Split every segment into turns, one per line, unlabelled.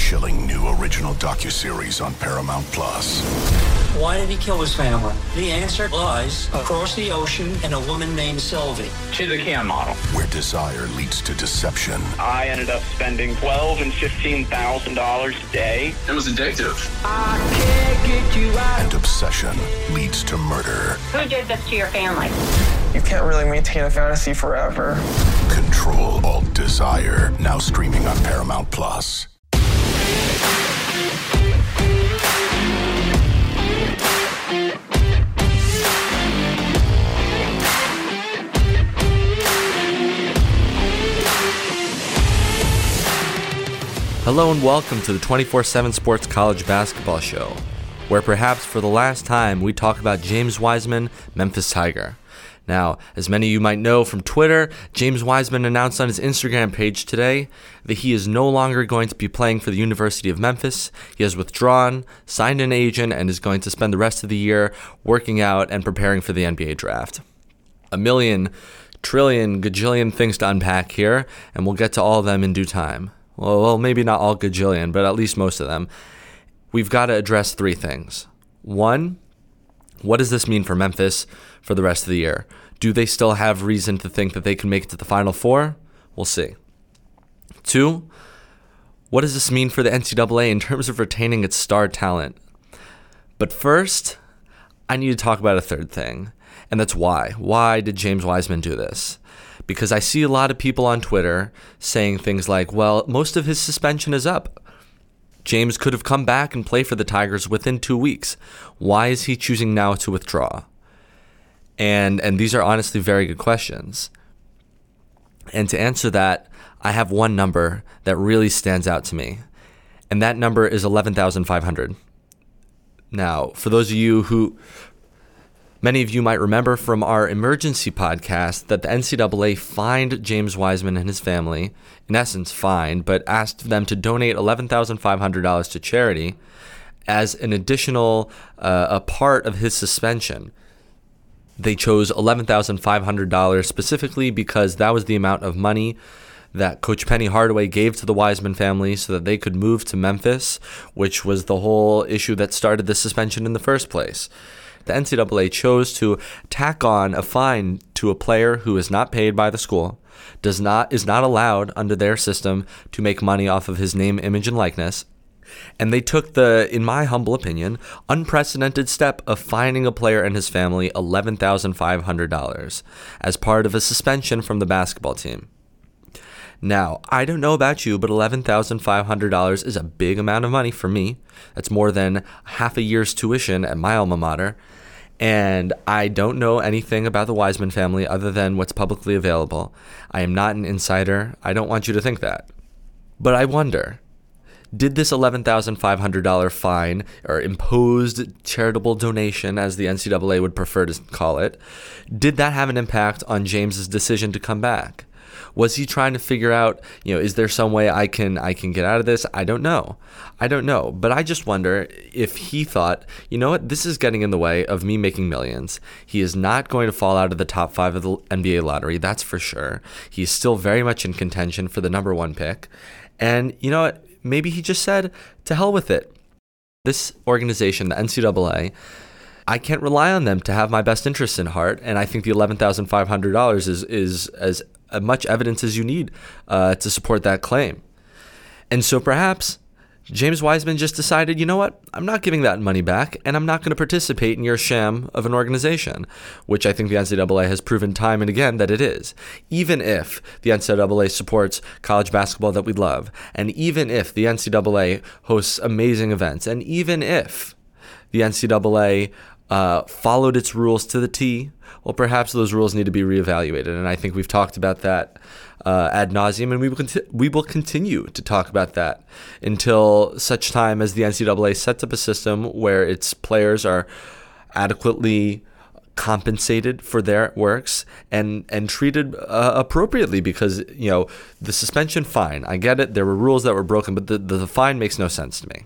chilling new original docuseries on Paramount Plus.
Why did he kill his family? The answer lies across the ocean in a woman named Sylvie.
She's a Can model.
Where desire leads to deception.
I ended up spending $12,000 and $15,000 a day.
It was addictive.
I can't get you out.
And obsession leads to murder.
Who did this to your family?
You can't really maintain a fantasy forever.
Control Alt Desire. Now streaming on Paramount Plus.
Hello and welcome to the 24/7 Sports College Basketball Show, where perhaps for the last time we talk about James Wiseman, Memphis Tiger. Now, as many of you might know from Twitter, James Wiseman announced on his Instagram page today that he is no longer going to be playing for the University of Memphis. He has withdrawn, signed an agent, and is going to spend the rest of the year working out and preparing for the NBA draft. A million, trillion, gajillion things to unpack here, and we'll get to all of them in due time. Well, maybe not all gajillion, but at least most of them. We've got to address three things. One, what does this mean for Memphis for the rest of the year? Do they still have reason to think that they can make it to the Final Four? We'll see. Two, what does this mean for the NCAA in terms of retaining its star talent? But first, I need to talk about a third thing, and that's why. Why did James Wiseman do this? Because I see a lot of people on Twitter saying things like, well, most of his suspension is up. James could have come back and play for the Tigers within 2 weeks. Why is he choosing now to withdraw? And these are honestly very good questions. And to answer that, I have one number that really stands out to me. And that number is 11,500. Now, for those of you who... Many of you might remember from our emergency podcast that the NCAA fined James Wiseman and his family, in essence fined, but asked them to donate $11,500 to charity as an additional a part of his suspension. They chose $11,500 specifically because that was the amount of money that Coach Penny Hardaway gave to the Wiseman family so that they could move to Memphis, which was the whole issue that started the suspension in the first place. The NCAA chose to tack on a fine to a player who is not paid by the school, is not allowed under their system to make money off of his name, image, and likeness. And they took the, in my humble opinion, unprecedented step of fining a player and his family $11,500 as part of a suspension from the basketball team. Now, I don't know about you, but $11,500 is a big amount of money for me. That's more than half a year's tuition at my alma mater. And I don't know anything about the Wiseman family other than what's publicly available. I am not an insider. I don't want you to think that. But I wonder, did this $11,500 fine, or imposed charitable donation, as the NCAA would prefer to call it, did that have an impact on James's decision to come back? Was he trying to figure out, is there some way I can get out of this? I don't know. But I just wonder if he thought, you know what, this is getting in the way of me making millions. He is not going to fall out of the top 5 of the NBA lottery, that's for sure. He's still very much in contention for the number 1 pick. And you know what? Maybe he just said, to hell with it. This organization, the NCAA, I can't rely on them to have my best interests in heart, and I think the $11,500 is as much evidence as you need to support that claim. And so perhaps James Wiseman just decided, you know what, I'm not giving that money back, and I'm not going to participate in your sham of an organization, which I think the NCAA has proven time and again that it is. Even if the NCAA supports college basketball that we love, and even if the NCAA hosts amazing events, and even if the NCAA followed its rules to the T, well, perhaps those rules need to be reevaluated. And I think we've talked about that ad nauseum, and we will continue to talk about that until such time as the NCAA sets up a system where its players are adequately compensated for their works and treated appropriately, because the suspension fine, I get it, there were rules that were broken, but the fine makes no sense to me.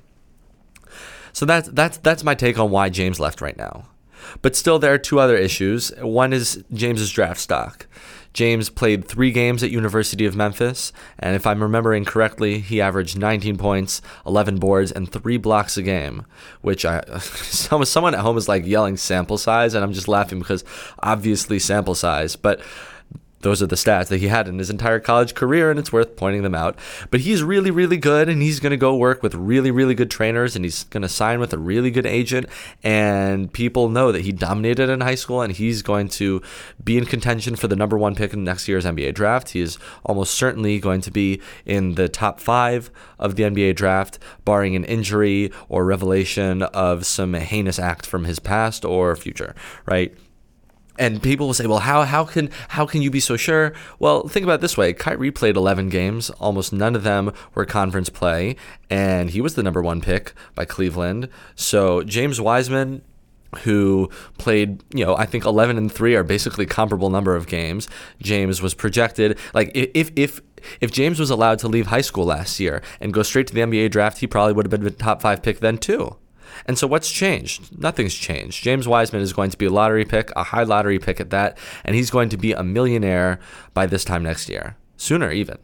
So that's my take on why James left right now. But still, there are two other issues. One is James's draft stock. James played 3 games at University of Memphis, and if I'm remembering correctly, he averaged 19 points, 11 boards, and 3 blocks a game, which someone at home is like yelling sample size, and I'm just laughing because obviously sample size, but those are the stats that he had in his entire college career, and it's worth pointing them out. But he's really, really good, and he's going to go work with really, really good trainers, and he's going to sign with a really good agent, and people know that he dominated in high school, and he's going to be in contention for the number 1 pick in next year's NBA draft. He is almost certainly going to be in the top 5 of the NBA draft, barring an injury or revelation of some heinous act from his past or future, right? And people will say, well, how can you be so sure? Well, think about it this way. Kyrie played 11 games. Almost none of them were conference play, and he was the number 1 pick by Cleveland. So James Wiseman, who played, I think 11 and 3 are basically comparable number of games. James was projected, like if James was allowed to leave high school last year and go straight to the NBA draft, he probably would have been a top 5 pick then too. And so what's changed? Nothing's changed. James Wiseman is going to be a lottery pick, a high lottery pick at that, and he's going to be a millionaire by this time next year, sooner even.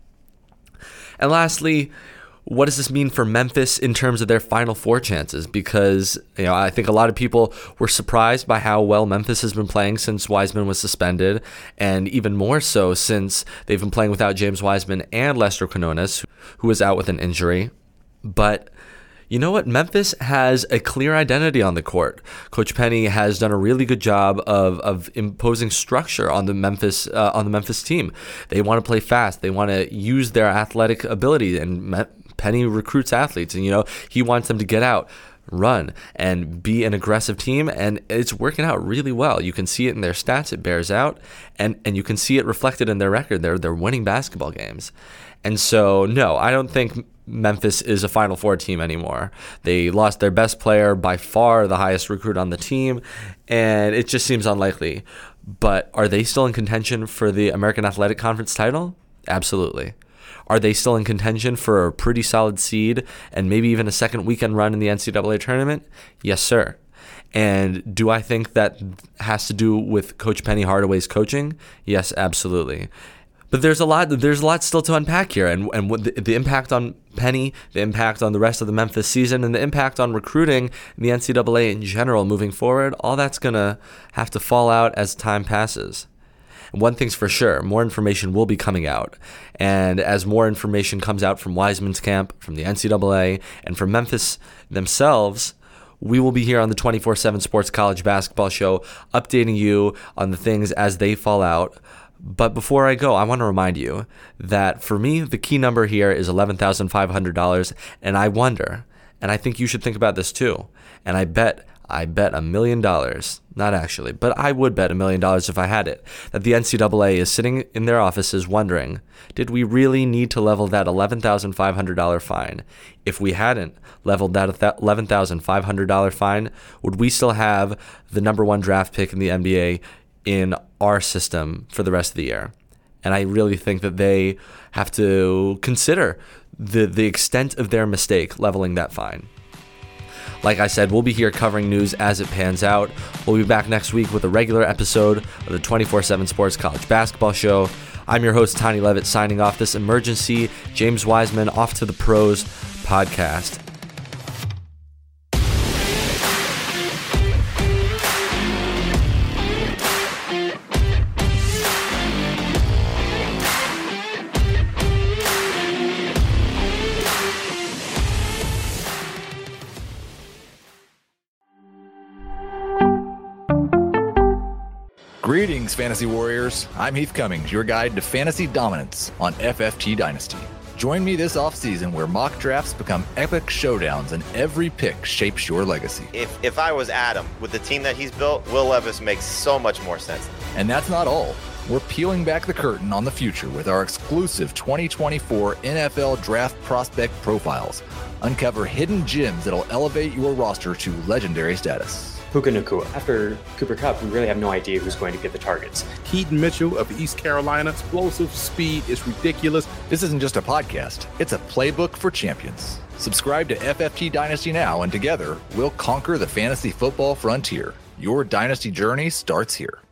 And lastly, what does this mean for Memphis in terms of their Final Four chances? Because, I think a lot of people were surprised by how well Memphis has been playing since Wiseman was suspended, and even more so since they've been playing without James Wiseman and Lester Quinones, who was out with an injury. But you know what? Memphis has a clear identity on the court. Coach Penny has done a really good job of imposing structure on the Memphis team. They want to play fast. They want to use their athletic ability, and Penny recruits athletes, and he wants them to get out, run, and be an aggressive team, and it's working out really well. You can see it in their stats. It bears out, and you can see it reflected in their record. They're winning basketball games. And so, no, I don't think Memphis is a Final Four team anymore. They lost their best player, by far the highest recruit on the team, and it just seems unlikely. But are they still in contention for the American Athletic Conference title? Absolutely. Are they still in contention for a pretty solid seed and maybe even a second weekend run in the NCAA tournament? Yes, sir. And do I think that has to do with Coach Penny Hardaway's coaching? Yes, absolutely. But there's a lot still to unpack here, and the impact on Penny, the impact on the rest of the Memphis season, and the impact on recruiting in the NCAA in general moving forward, all that's going to have to fall out as time passes. And one thing's for sure, more information will be coming out. And as more information comes out from Wiseman's camp, from the NCAA, and from Memphis themselves, we will be here on the 24/7 Sports College Basketball Show, updating you on the things as they fall out. But before I go, I want to remind you that for me, the key number here is $11,500, and I wonder, and I think you should think about this too, and I bet $1 million, not actually, but I would bet $1 million if I had it, that the NCAA is sitting in their offices wondering, did we really need to level that $11,500 fine? If we hadn't leveled that $11,500 fine, would we still have the number 1 draft pick in the NBA in our system for the rest of the year? And I really think that they have to consider the extent of their mistake leveling that fine. Like I said, we'll be here covering news as it pans out. We'll be back next week with a regular episode of the 24/7 Sports College Basketball Show. I'm your host, Tony Levitt, signing off this emergency James Wiseman Off to the Pros podcast.
Greetings, Fantasy Warriors. I'm Heath Cummings, your guide to fantasy dominance on FFT Dynasty. Join me this offseason where mock drafts become epic showdowns and every pick shapes your legacy.
If I was Adam, with the team that he's built, Will Levis makes so much more sense.
And that's not all. We're peeling back the curtain on the future with our exclusive 2024 NFL Draft Prospect Profiles. Uncover hidden gems that'll elevate your roster to legendary status.
Puka Nacua. After Cooper Kupp, we really have no idea who's going to get the targets.
Keaton Mitchell of East Carolina. Explosive speed is ridiculous.
This isn't just a podcast. It's a playbook for champions. Subscribe to FFT Dynasty now, and together, we'll conquer the fantasy football frontier. Your dynasty journey starts here.